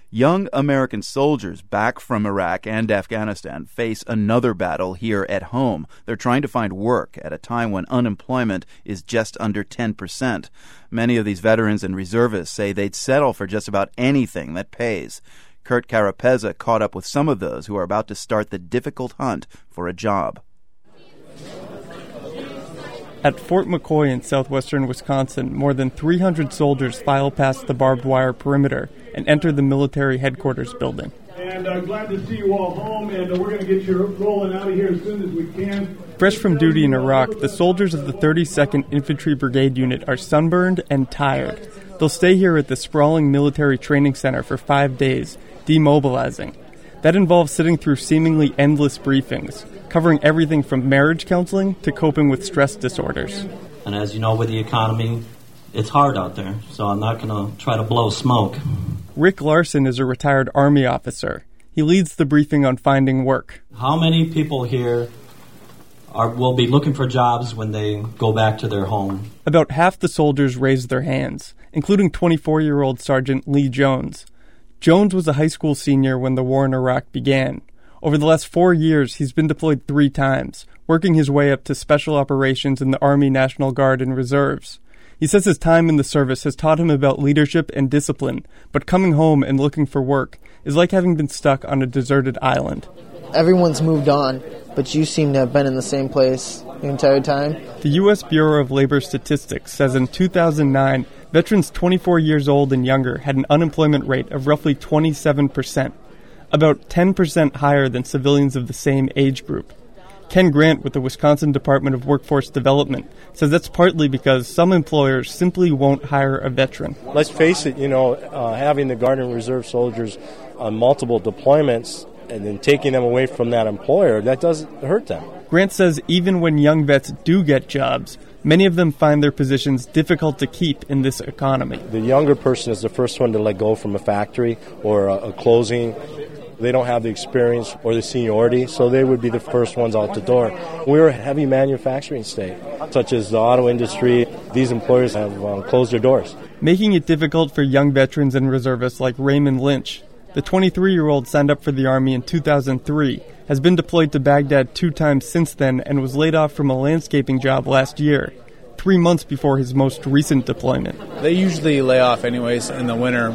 Young American soldiers back from Iraq and Afghanistan face another battle here at home. They're trying to find work at a time when unemployment is just under 10%. Many of these veterans and reservists say they'd settle for just about anything that pays. Kurt Carapezza caught up with some of those who are about to start the difficult hunt for a job. At Fort McCoy in southwestern Wisconsin, more than 300 soldiers file past the barbed wire perimeter and enter the military headquarters building. And glad to see you all home, and we're going to get you rolling out of here as soon as we can. Fresh from duty in Iraq, the soldiers of the 32nd Infantry Brigade Unit are sunburned and tired. They'll stay here at the sprawling military training center for 5 days, demobilizing. That involves sitting through seemingly endless briefings, covering everything from marriage counseling to coping with stress disorders. And as you know, with the economy, it's hard out there, so I'm not going to try to blow smoke. Rick Larson is a retired Army officer. He leads the briefing on finding work. How many people here will be looking for jobs when they go back to their home? About half the soldiers raised their hands, including 24-year-old Sergeant Lee Jones. Jones was a high school senior when the war in Iraq began. Over the last 4 years, he's been deployed 3 times, working his way up to special operations in the Army National Guard and Reserves. He says his time in the service has taught him about leadership and discipline, but coming home and looking for work is like having been stuck on a deserted island. Everyone's moved on, but you seem to have been in the same place the entire time. The U.S. Bureau of Labor Statistics says in 2009, veterans 24 years old and younger had an unemployment rate of roughly 27%, about 10% higher than civilians of the same age group. Ken Grant with the Wisconsin Department of Workforce Development says that's partly because some employers simply won't hire a veteran. Let's face it, having the Guard and Reserve soldiers on multiple deployments and then taking them away from that employer, that does hurt them. Grant says even when young vets do get jobs, many of them find their positions difficult to keep in this economy. The younger person is the first one to let go from a factory or a closing. They don't have the experience or the seniority, so they would be the first ones out the door. We're a heavy manufacturing state, such as the auto industry. These employers have closed their doors. Making it difficult for young veterans and reservists like Raymond Lynch. The 23-year-old signed up for the Army in 2003, has been deployed to Baghdad 2 times since then, and was laid off from a landscaping job last year, 3 months before his most recent deployment. They usually lay off anyways in the winter,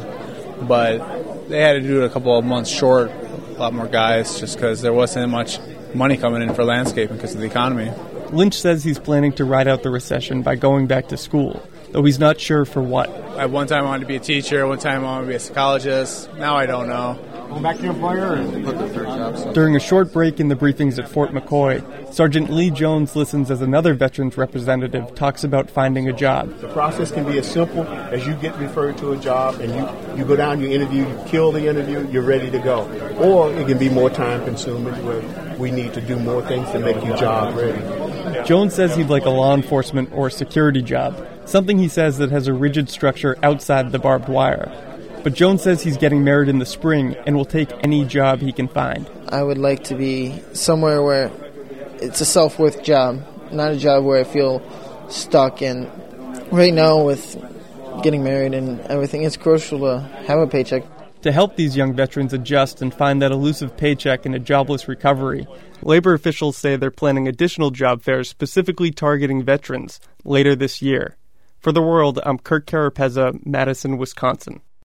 but they had to do it a couple of months short, a lot more guys, just because there wasn't much money coming in for landscaping because of the economy. Lynch says he's planning to ride out the recession by going back to school, though he's not sure for what. At one time I wanted to be a teacher, one time I wanted to be a psychologist. Now I don't know. Going back to your employer or looking for a job? So. During a short break in the briefings at Fort McCoy, Sergeant Lee Jones listens as another veterans representative talks about finding a job. The process can be as simple as you get referred to a job and you go down, you interview, you kill the interview, you're ready to go. Or it can be more time consuming where we need to do more things to make you job ready. Jones says he'd like a law enforcement or security job, something he says that has a rigid structure outside the barbed wire. But Jones says he's getting married in the spring and will take any job he can find. I would like to be somewhere where it's a self-worth job, not a job where I feel stuck in. Right now, with getting married and everything, it's crucial to have a paycheck. To help these young veterans adjust and find that elusive paycheck in a jobless recovery, labor officials say they're planning additional job fairs specifically targeting veterans later this year. For The World, I'm Kurt Carapezza, Madison, Wisconsin.